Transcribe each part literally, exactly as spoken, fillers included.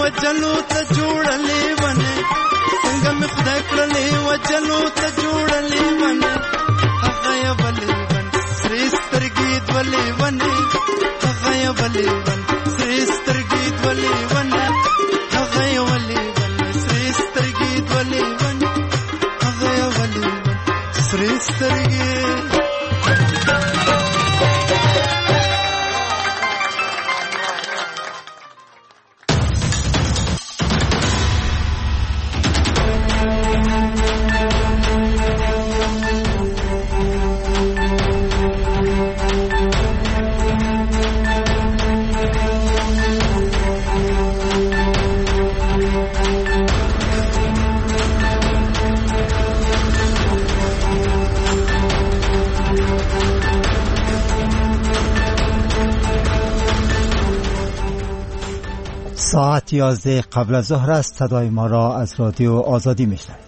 وجلو ته جوړلې ونه څنګه مې خدای کړلې وجلو ته جوړلې ونه هغه یې ولې ون سرې سترګې دولې ونه هغه یې ولې ون سرې سترګې دولې ونه هغه یې ولې ون سرې سترګې دولې ونه هغه یې ولې ون سرې سترګې ساعت یازده قبل از ظهر است. صدای ما را از رادیو آزادی میشنوید.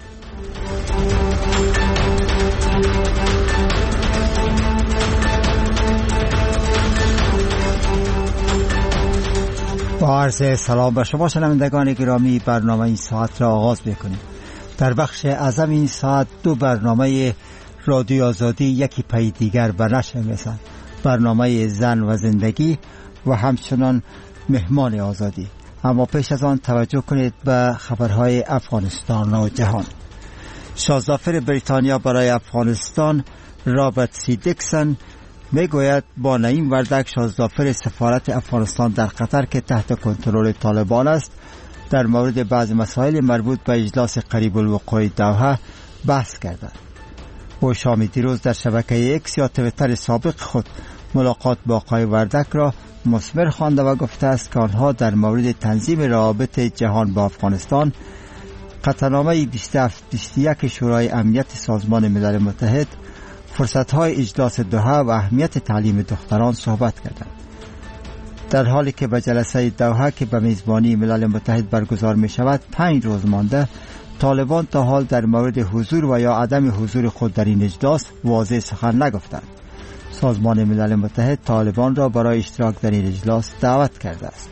با عرض سلام به شما شنوندگان گرامی، برنامه این ساعت را آغاز میکنیم. در بخش اعظم این ساعت دو برنامه رادیو آزادی یکی پی دیگر به نشر میرسند. برنامه زن و زندگی و همچنان مهمان آزادی. اما پیش از آن توجه کنید به خبرهای افغانستان و جهان. شاهزاده بریتانیا برای افغانستان رابرت سی دیکسون میگوید با نعیم وردک شاهزاده سفارت افغانستان در قطر که تحت کنترل طالبان است در مورد بعض مسائل مربوط به اجلاس قریب الوقوع دوحه بحث کردند. او شام دیروز در شبکه ایکس یا توییتر سابق خود ملاقات با آقای وردک را مثمر خوانده و گفته است که آنها در مورد تنظیم روابط جهان با افغانستان قطعنامه بیست و هفت بیست و یک شورای امنیت سازمان ملل متحد، فرصت‌های اجلاس دوحه و اهمیت تعلیم دختران صحبت کردند. در حالی که به جلسه دوحه که به میزبانی ملل متحد برگزار می شود پنج روز مانده، طالبان تا حال در مورد حضور و یا عدم حضور خود در این اجلاس واضح سخن نگفتند. سازمان ملل متحد طالبان را برای اشتراک در این اجلاس دعوت کرده است.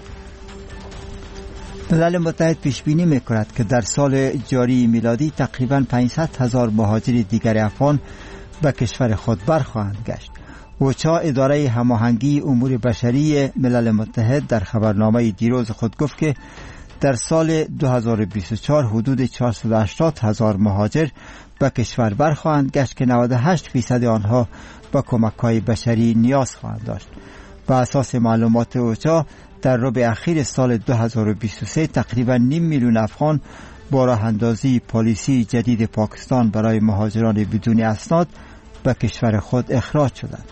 ملل متحد پیش بینی می‌کند که در سال جاری میلادی تقریباً پانصد هزار مهاجر دیگر افغان به کشور خود برخواهند گشت. اوچا اداره هماهنگی امور بشری ملل متحد در خبرنامه دیروز خود گفت که در سال دو هزار و بیست و چهار حدود چهارصد و هشتاد هزار مهاجر به کشور برخواهند گشت که نود و هشت درصد آنها با کمک‌های بشری نیاز خواهند داشت. بر اساس معلومات اوچا در ربع اخیر سال دو هزار و بیست و سه تقریباً نیم میلیون افغان با راه اندازی پالیسی جدید پاکستان برای مهاجران بدون اسناد به کشور خود اخراج شدند.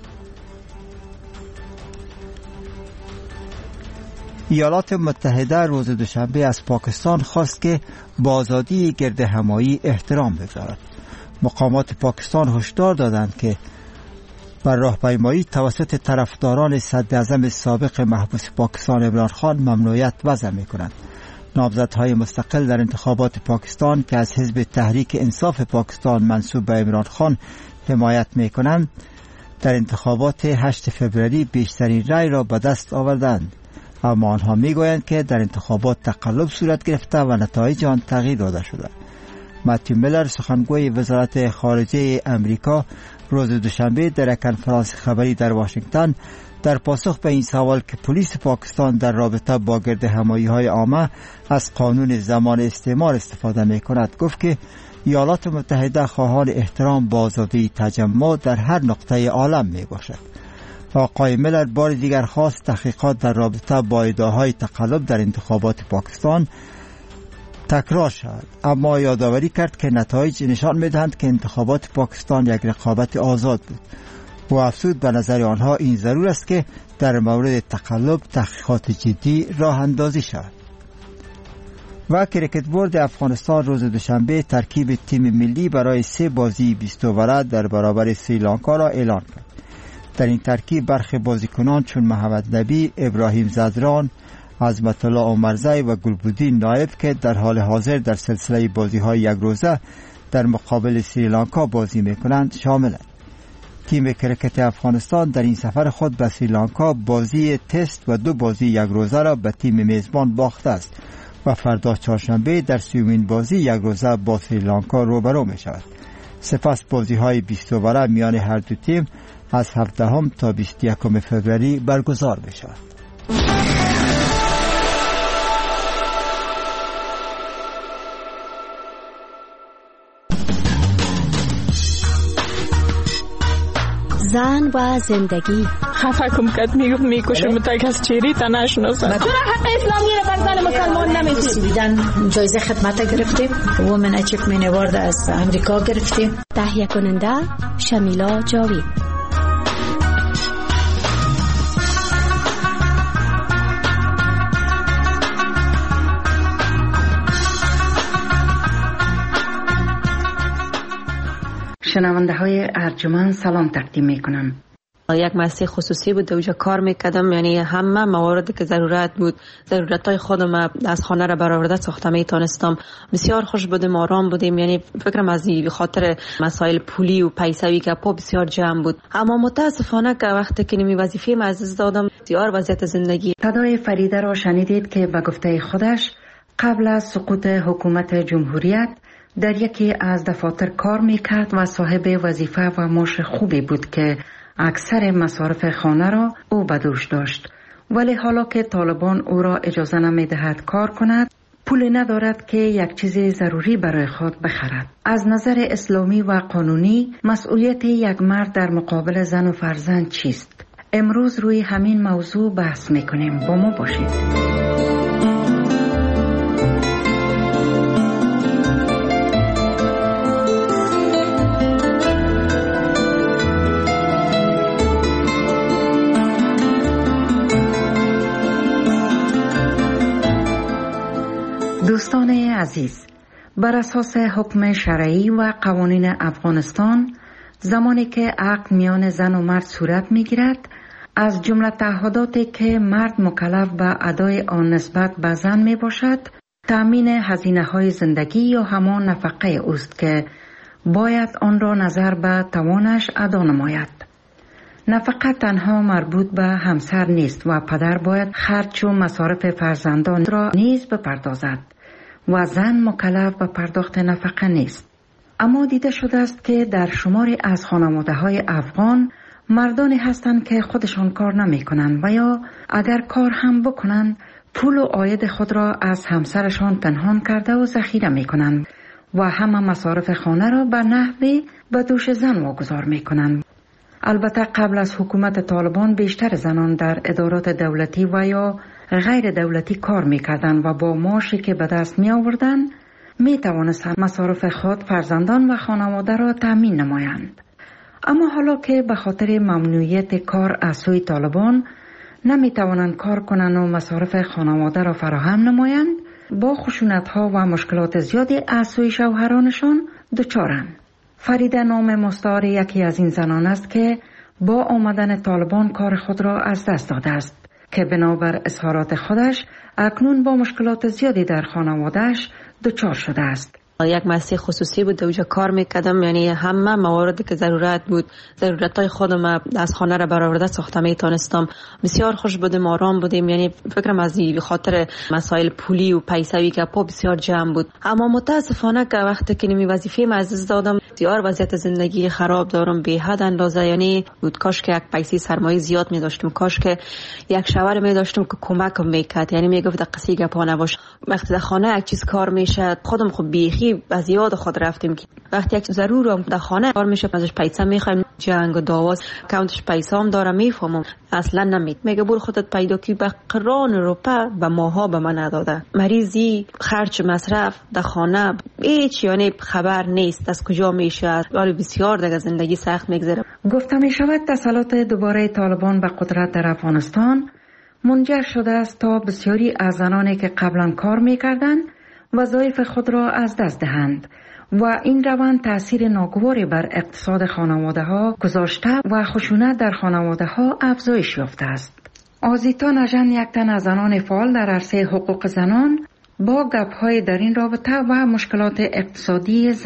ایالات متحده روز دوشنبه از پاکستان خواست که به آزادی گرد همایی احترام بگذارد. مقامات پاکستان هشدار دادند که بر راهپیمایی توسط طرفداران صدراعظم سابق محبوس پاکستان عمران خان ممنوعیت وضع می‌کنند. نامزدهای مستقل در انتخابات پاکستان که از حزب تحریک انصاف پاکستان منسوب به عمران خان حمایت می‌کنند در انتخابات هشتم فوریه بیشترین رای را به دست آوردند، اما آنها می‌گویند که در انتخابات تقلب صورت گرفته و نتایج آن تغییر داده شده. متیو میلر سخنگوی وزارت خارجه امریکا روز دوشنبه در کنفرانس خبری در واشنگتن در پاسخ به این سوال که پلیس پاکستان در رابطه با گرد همایی‌های عامه از قانون زمان استعمار استفاده می‌کند گفت که ایالات متحده خواهان احترام به آزادی تجمع در هر نقطه عالم میباشد. آقای میلر بار دیگر خواست تحقیقات در رابطه با ادعاهای تقلب در انتخابات پاکستان تکرار شد، اما یادآوری کرد که نتایج نشان می‌دهند که انتخابات پاکستان یک رقابت آزاد بود. و افزود به نظر آنها این ضرور است که در مورد تقلب تحقیقات جدی راه اندازی شود. و کریکت بورد افغانستان روز دوشنبه ترکیب تیم ملی برای سه بازی بیست اووره در برابر سریلانکا را اعلان کرد. در این ترکیب برخی بازیکنان چون محمد نبی، ابراهیم زدران، عظمت الله عمرزی و گلبودین نایب که در حال حاضر در سلسله بازی‌های یک روزه در مقابل سریلانکا بازی می‌کنند شاملند. تیم کرکت افغانستان در این سفر خود به سریلانکا بازی تست و دو بازی یک روزه را به تیم میزبان باخته است و فردا چهارشنبه در سومین بازی یک روزه با سریلانکا روبرو می شود. سپس بازی های بیست اووره میان هر دو تیم از هفدهم تا بیست و یکم فوریه برگزار می شود. زن و زندگی. خفه کم کد میگفت میکشه متک از چیری تا نشناسه. چرا حق اسلامی رو بر زن مسلمان نمیدید؟ دیدن جایزه خدمت گرفتیم، وومن اچیومنت اوارد از امریکا گرفتیم. تهیه کننده شمیلا جاوید. شنونده های ارجمند سلام تقدیم می کنم. یک مؤسسه خصوصی بود دوجا کار میکردم، یعنی همه مواردی که ضرورت بود، ضرورت های خودم از خانه را برآورده ساخته میتونستم. بسیار خوش بودیم، آرام بودیم، یعنی فکرم از این خاطر مسائل پولی و پیسوی که پا بسیار جمع بود. اما متاسفانه که وقتی که نمی وظیفه ما از دادم بسیار وضعیت زندگی. صدای فریده را شنیدید که به گفته خودش قبل از سقوط حکومت جمهوریت در یکی از دفاتر کار میکرد و صاحب وظیفه و معاش خوبی بود که اکثر مصارف خانه را او به دوش داشت. ولی حالا که طالبان او را اجازه نمیدهد کار کند، پول ندارد که یک چیز ضروری برای خود بخرد. از نظر اسلامی و قانونی مسئولیت یک مرد در مقابل زن و فرزند چیست؟ امروز روی همین موضوع بحث میکنیم. با ما باشید. دوستان عزیز، بر اساس حکم شرعی و قوانین افغانستان زمانی که عقد میان زن و مرد صورت میگیرد، از جمله تعهداتی که مرد مکلف به ادای آن نسبت به زن می باشد تأمین هزینه های زندگی یا همان نفقه اوست که باید آن را نظر به توانش ادا نماید. نفقه تنها مربوط به همسر نیست و پدر باید خرج و مصارف فرزندان را نیز بپردازد و زن مکلف به پرداخت نفقه نیست. اما دیده شده است که در شماری از خانواده های افغان مردانی هستند که خودشان کار نمی کنند و یا اگر کار هم بکنند پول و عاید خود را از همسرشان پنهان کرده و ذخیره می کنند و همه مصارف خانه را به نحوی به دوش زن واگذار می کنند. البته قبل از حکومت طالبان بیشتر زنان در ادارات دولتی و یا غیر دولتی کار می کردن و با معاشی که به دست می آوردن می توانستند مصارف خود، فرزندان و خانواده را تأمین نمایند. اما حالا که به خاطر ممنوعیت کار از سوی طالبان نمی توانند کار کنند و مصارف خانواده را فراهم نمایند، با خشونت ها و مشکلات زیادی از سوی شوهرانشان دچارند. فریده نام مستعار یکی از این زنان است که با آمدن طالبان کار خود را از دست داده است که بنابر اظهارات خودش اکنون با مشکلات زیادی در خانواده‌اش دچار شده است. یک مؤسسه خصوصی بود دوجا کار میکردم، یعنی همه مواردی که ضرورت بود، ضرورت های خودم از خانه را برآورده ساخته میتونستم. بسیار خوش بودیم، آرام بودیم، یعنی فکرم از این خاطر مسائل پولی و پیسوی که پا بسیار جمع بود. اما متاسفانه که وقتی که نمی وظیفه ما از دادم بسیار وضعیت زندگی خراب دارم به حد اندازه، یعنی بود کاش که یک پیسه سرمایه زیاد می داشتم، کاش که یک شوهر می داشتم که کمکم میکرد، یعنی میگفت قصه گپا نباش. وقتی در خانه یک چیز کار میشه خودم خب بیخی از یاد خود رفتیم که وقتی یک ضرورم در خانه کار میشه ازش پیسه میخوایم، جنگ و دعواست، کانتش پیسه هم داره میفهمم اصلا نمید، میگه برو خودت پیدا کی، به قران روپا و ماها به من نداده، مریضی، خرج، مصرف در خانه هیچ، یعنی خبر نیست از کجا میشه. ولی بسیار دیگه زندگی سخت میگذره. گفته میشود تسلط دوباره طالبان به قدرت در افغانستان منجر شده است تا بسیاری از زنانی که قبلا کار میکردند وظایف خود را از دست دهند و این روند تأثیر ناگواری بر اقتصاد خانواده ها گذاشته و خشونت در خانواده ها افزایش یافته است. آزیتا نژن، یک تن از زنان فعال در عرصه حقوق زنان، با گپ‌های در این رابطه و مشکلات اقتصادی زنان.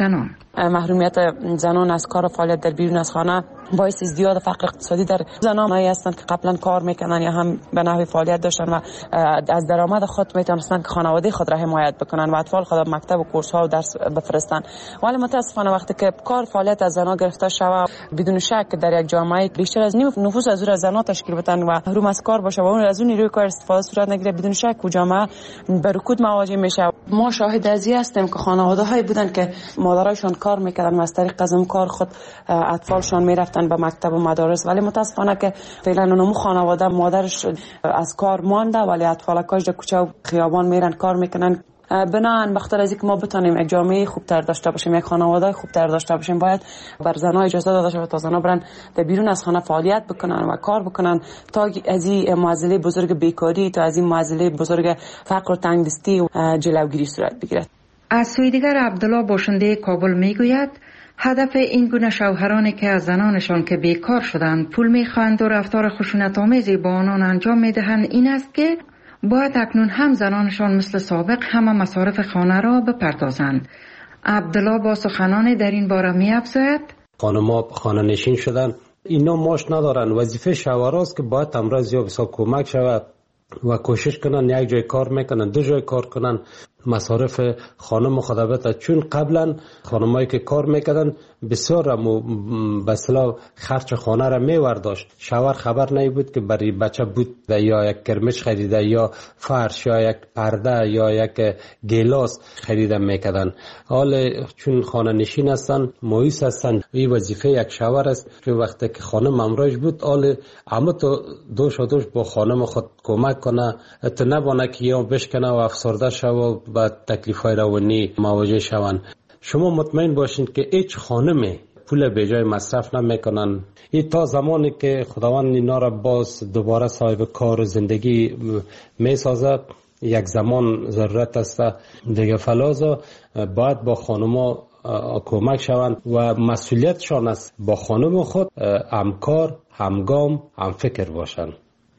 محرومیت زنان از کار و فعالیت در بیرون از خانه باعث ازدیاد فقر اقتصادی در زنانی هستند که قبلا کار میکنن یا هم به نحوی فعالیت داشتن و از درآمد خود میتونستن که خانواده خود را حمایت بکنن و اطفال خود به مکتب و کورس ها و درس بفرستن. ولی متاسفانه وقتی که کار فعالیت از زنان گرفته شود، بدون شک در یک جامعه بیشتر از نیم نفوس از اون زنان تشکیل بدن و محروم از کار باشه و اون از اون نیروی کار استفاده صورت نگیره، بدون شک جامعه به رکود مواجه میشه. ما شاهد ازی هستیم که خانواده هایی بودن که مادرایشان کار میکردن و از طریق از اون کار خود اطفالشان میرفتن به مکتب و مدارس، ولی متاسفانه که فعلا اونم خانواده مادرش از کار مانده ولی اطفالکاش در کوچه و خیابان میرن کار میکنن. بناهن بخاطر از اینکه ما بتونیم یک جامعه خوبتر داشته باشیم، یک خانواده خوبتر داشته باشیم، باید بر زنها اجازه داده شود تا زنها برن در بیرون از خانه فعالیت بکنن و کار بکنن تا از این معضله بزرگ بیکاری، تا از این معضله بزرگ فقر و تنگدستی جلوگیری صورت بگیرد. از سوی دیگر عبدالله باشنده کابل میگوید هدف این گونه شوهرانی که از زنانشان که بیکار شدند پول میخواهند و رفتار خشونت‌آمیزی با آنان انجام میدهند این است که باید اکنون هم زنانشان مثل سابق همه مصارف خانه را بپردازند. عبدالله با سخنان در این باره می‌افزاید خانم‌ها خانه نشین شدن، اینا ماش ندارن، وظیفه شوهراست که باید امروز یا بسا کمک شود و کوشش کنن یک جای کار میکنن، دو جای کار کنن، مصارف خانم خدابت. چون قبلا خانمایی که کار میکردن بسیار به اصطلاح خرج خانه را میورداشت، شوهر خبر نمی بود که برای بچه بود یا یک کرمش خریده یا فرش یا یک پرده یا یک گیلاس خریده میکردن. حال چون خانه نشین هستن، مایوس هستن، این وظیفه یک شوهر است که وقتی که خانم امراج بود حال اما تو دوش و دوش با خانم خود کمک کنه، تو نبانه که یا بشکنه و افسرده شو با تکلیف‌های روانی مواجه شوند. شما مطمئن باشین که هیچ خانمی پول به جای مصرف نمیکنن. این تا زمانی که خداوند اینا را باز دوباره صاحب کار و زندگی میسازه، یک زمان ضرورت است دیگه فلازا باید با خانما کمک شوند و مسئولیتشان است با خانم خود همکار، همگام، هم فکر باشند.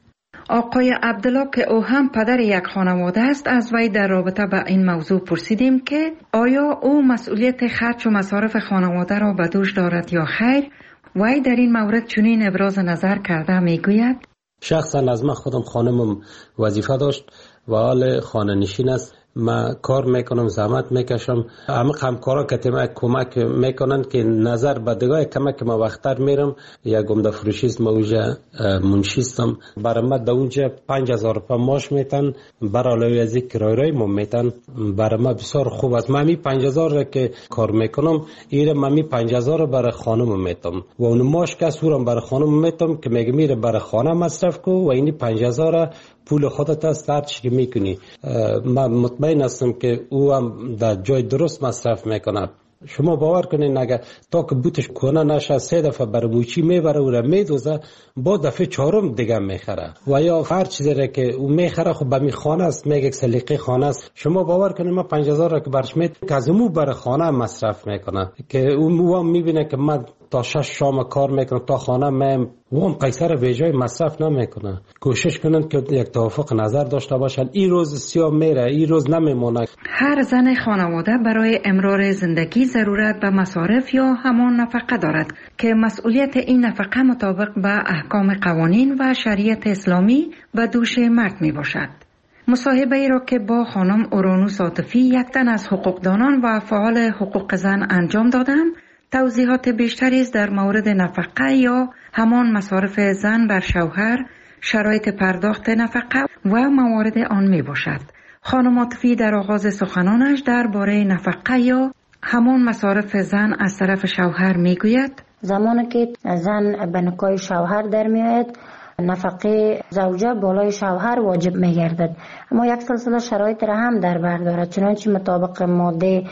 آقای عبدالله که او هم پدر یک خانواده است، از وی در رابطه با این موضوع پرسیدیم که آیا او مسئولیت خرج و مصارف خانواده را به دوش دارد یا خیر. وی در این مورد چنین ابراز نظر کرده میگوید شخصا از من خودم خانمم وظیفه داشت و حال خانه نشین است. من کار میکنم، زحمت میکشم، همه همکارا که ما کمک میکنن که نظر به دگاه کمک ما وقتر میرم. یک گمده فروشیست ما اونجا منشیستم، برای ما در اونجا پنج هزار روپا ماش میتن، برای علاوه از این کرایه رای ما میتن. برای ما بسیار خوب است. من می پنج هزار را که کار میکنم ایره من می پنج هزار را برای خانم میتم و اون ماش که سورم برای خانم میتم که میگه میره برای خانه مصرف کو و این پنج هزار پول خودت است هر چی که میکنی. من مطمئن هستم که او هم در جای درست مصرف میکنه. شما باور کنین اگر تا که بوتش کنه نشه سه دفعه برای بوچی میبره و را میدوزه، با دفعه چهارم دیگه میخره و یا هر چیزی را که او میخره خب به می خانه است، میگه سلیقه خانه است. شما باور کنین ما پنج هزار را که برش میت که از مو برای خانه مصرف میکنه که او هم میبینه که من تا شش شام کار میکنم تا خانه میم و هم قیصر به جای مصرف نمیکنه. کوشش کنن که یک توافق نظر داشته باشن. این روز سیاه میره، این روز نمیمونه. هر زن خانواده برای امرار زندگی ضرورت به مصارف یا همان نفقه دارد که مسئولیت این نفقه مطابق به احکام قوانین و شریعت اسلامی به دوش مرد می باشد. مصاحبه ای را که با خانم اورانوس عاطفی، یک تن از حقوقدانان و فعال حقوق زن انجام دادم، توضیحات بیشتری است در مورد نفقه یا همان مصارف زن بر شوهر، شرایط پرداخت نفقه و موارد آن می باشد. خانم عاطفی در آغاز سخنانش درباره نفقه یا همان مصارف زن از طرف شوهر می گوید زمانی که زن به نکاح شوهر در می آید، نفقه زوجه بالای شوهر واجب می گردد، اما یک سلسله شرایط را هم در بر دارد. چنانچه مطابق ماده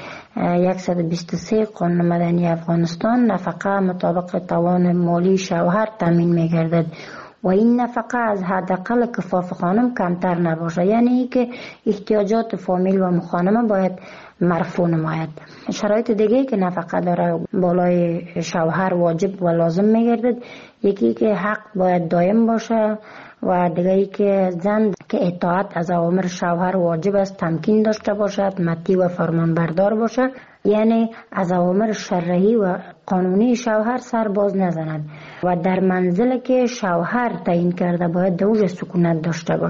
صد و بیست و سه قانون مدنی افغانستان نفقه مطابق توان مالی شوهر تامین می گردد و این نفقه از حداقل کفاف خانم کمتر نباشه، یعنی که احتیاجات فامیل و خانم باید مرفوع نماید. شرایط دیگه که نفقه داره بالای شوهر واجب و لازم میگردد، یکی که حق باید دائم باشه و دیگه که زن که اطاعت از اوامر شوهر واجب است تمکین داشته باشد، مطیع و فرمان بردار باشد. یعنی از اوامر شرعی و قانونی شوهر سر باز نزند و در منزل که شوهر تعیین کرده باید دوج سکونت داشته باشد.